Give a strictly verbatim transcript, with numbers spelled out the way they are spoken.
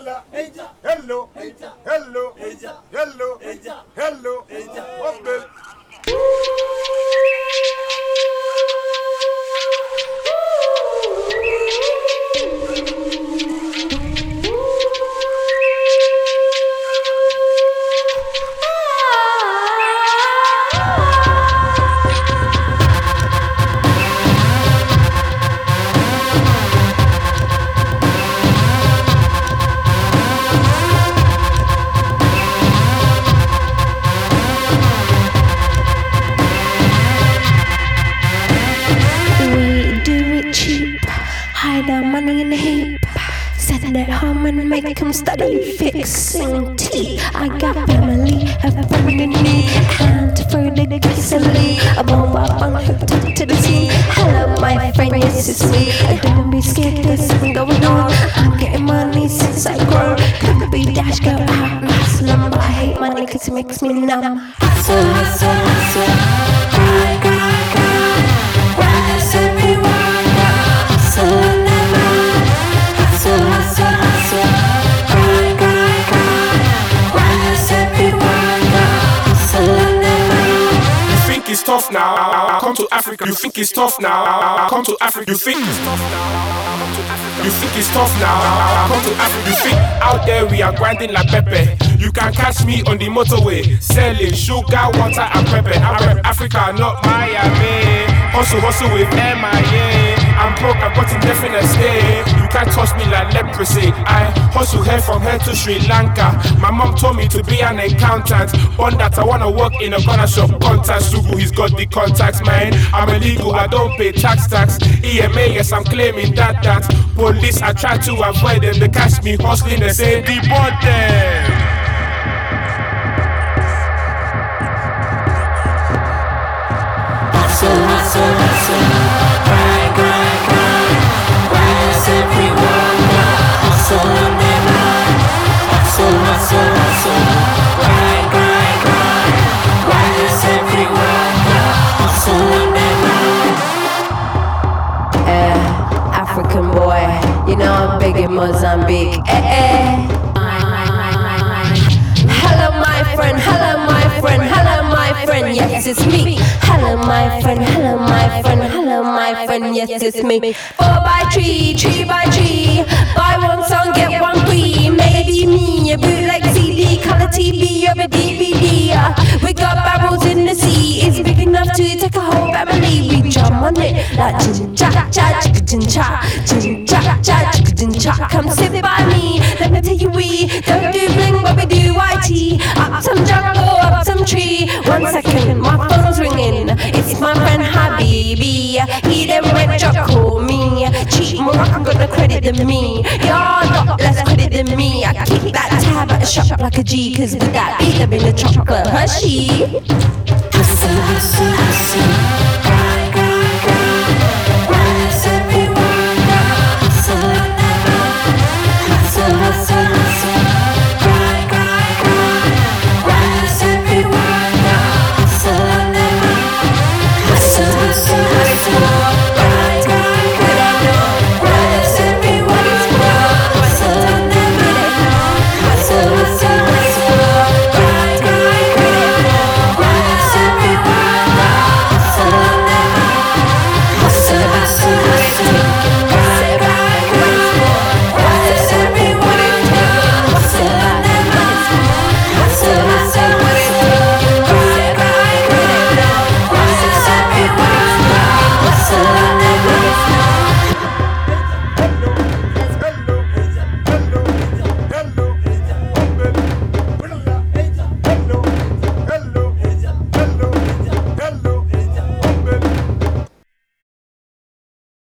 Ella, ella, hello, ella, hello, ella, hello, ella, hello, ella, Opel. Hide our money in a heap. Send it home and make them study fixing tea. I got family, have a friend in me. Can't throw the gasoline. I'm on my bunk hooked up to the sea. Hello my friend, yes it's me. Don't be scared, there's something going on. I'm getting money since I grow. Could be dash, go out and hustle 'em, but I hate money cause it makes me numb. Hustle, hustle, hustle. Grind, grind, grind. Rise everyone, hustle. It's tough now, come to Africa. You think it's tough now, come to Africa. You think it's tough now, come to Africa. You think it's tough now, come to Africa. You think out there we are grinding like Pepe. You can catch me on the motorway, selling sugar, water and pepper. I rep Africa, not Miami. Hustle, hustle with M I A. I'm broke, I've got indefinite stay. You can't touch me like leprosy. I hustle here from here to Sri Lanka. My mom told me to be an accountant. On that I wanna work in a corner shop. Contact Sugu, he's got the contacts, man. I'm illegal, I don't pay tax tax. E M A, yes, I'm claiming that that. Police, I try to avoid them. They catch me hustling, they say deport them. Hustle, hustle, hustle. Grind, grind, grind. Rise everyone, hustle on their mind. Hustle, hustle, hustle. Grind, grind, grind. Rise everyone, hustle on their mind. Eh, African boy, you know I'm big in Mozambique. Eh, eh. Hello my friend, hello my friend, hello my friend, yes it's me. Hello my friend, hello my friend, hello my friend, yes it's me. Four by three, three by three, buy one song get one free. Maybe me, a bootleg C D, color T V or a D V D. Uh, we got barrels in the sea, it's big enough to take a whole family. We jump on it like chin cha cha, chin cha, chin cha cha, chin cha. Come sit by me, let me tell you we don't do bling but we do I T. Up some jungle, up some tree. One second, my phone's ringing. It's my friend Habibi. He then went to call me. Cheat more, I'm gonna credit than me. You're not less credit than me. I kick that tab at a shop like a G. Cause with that beat, I've been a chocolate Hershey. Hustle, hustle, hustle.